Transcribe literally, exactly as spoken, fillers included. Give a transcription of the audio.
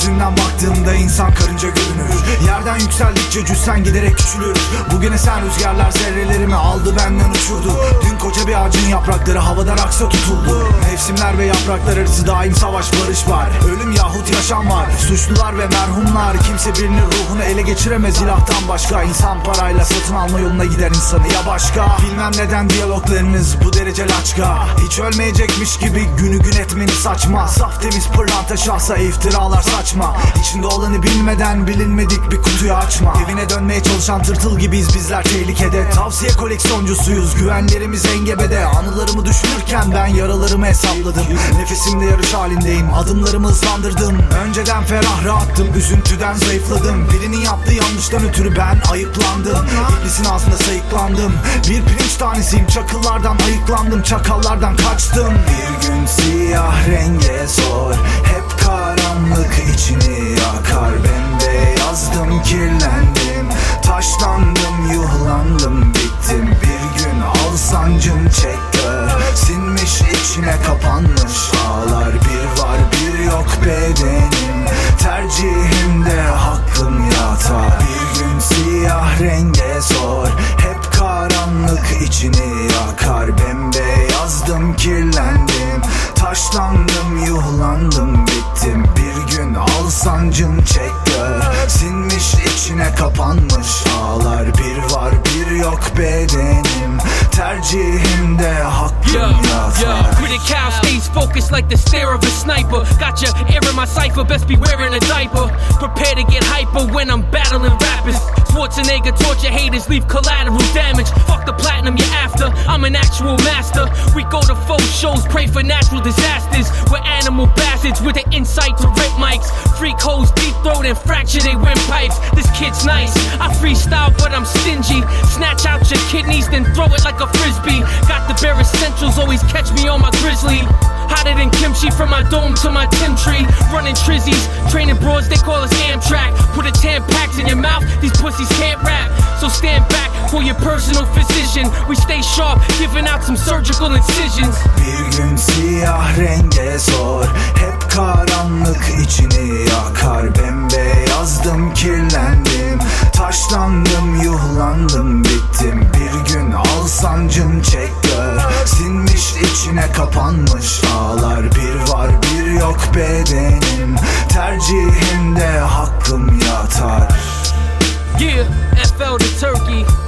Gökyüzünden baktığımda insan karınca görünür. Yerden yükseldikçe cüssen giderek küçülür. Bugün esen rüzgarlar zerrelerimi aldı benden uçurdu. Dün koca bir ağacın yaprakları havada raksa tutuldu. Mevsimler ve yapraklar arası daim savaş barış var. Ölüm yahut yaşam var. Suçlular ve merhumlar. Kimse birinin ruhunu ele geçiremez ilahtan başka. İnsan parayla satın alma yoluna gider insanı ya başka. Bilmem neden diyaloglarınız bu derece laçka. Hiç ölmeyecekmiş gibi günü gün etmeniz saçma. Saf temiz pırlanta şahsa iftiralar saçma. İçinde olanı bilmeden bilinmedik bir kutuyu açma. Evine dönmeye çalışan tırtıl gibiyiz bizler tehlikede. Tavsiye koleksiyoncusuyuz, güvenlerimiz engebede. Anılarımı düşünürken ben yaralarımı hesapladım. Nefesimde yarış halindeyim, adımlarımı hızlandırdım. Önceden ferah rahattım, üzüntüden zayıfladım. Birinin yaptığı yanlıştan ötürü ben ayıplandım. İblisin ağzında sayıklandım. Bir pirinç tanesiyim, çakıllardan ayıklandım. Çakallardan kaçtım. Bir gün siyah renge sor, hep karanlık içini yakar. Bembeyazdım, kirlendim, taşlandım, yuhlandım, bittim. Bir gün al sancım çek gör, sinmiş içine kapanmış ağlar. Bir var bir yok bedenim, tercihimde hakkım yatar. Bir gün siyah renge sor, hep karanlık içini yakar. Bembeyazdım, kirlendim, taşlandım, yuhlandım, bittim. Bir gün al sancım çek gör, sinmiş içine kapanmış ağlar. Bir var bir yok bedenim, tercihimde hakkım yatar. Yeah, critical stays focused like the stare of a sniper. Got your ear in my cipher, best be wearing a diaper. Prepare to get hyper when I'm battling rappers. Schwarzenegger torture haters, leave collateral damage. Fuck the platinum you're after, I'm an actual master. We go to faux shows, pray for natural disasters. We're animal bastards with the insight to rip mics. Freak hoes deep throat and fracture they windpipes. This kid's nice, I freestyle but I'm stingy. Snatch out your kidneys then throw it like a frisbee. Got the bare essentials, always catch me on my grizzly. Hotter than kimchi from my dome to my Tim tree. Running trizzies, training broads, they call us Amtrak. Put a ten packs in your mouth, these pussies can't rap. So stand back for your personal physician. We stay sharp, giving out some surgical incisions. Bir gün siyah renge sor, hep karanlık içini yakar. Bembeyazdım, kirlendim, taşlandım, yuhlandım, bittim. Bir gün al sancım çek gör, sinmiş içine kapanmış ağlar. Bir var bir yok bedenim, tercihimde hakkım yatar. Yeah, F L to Turkey.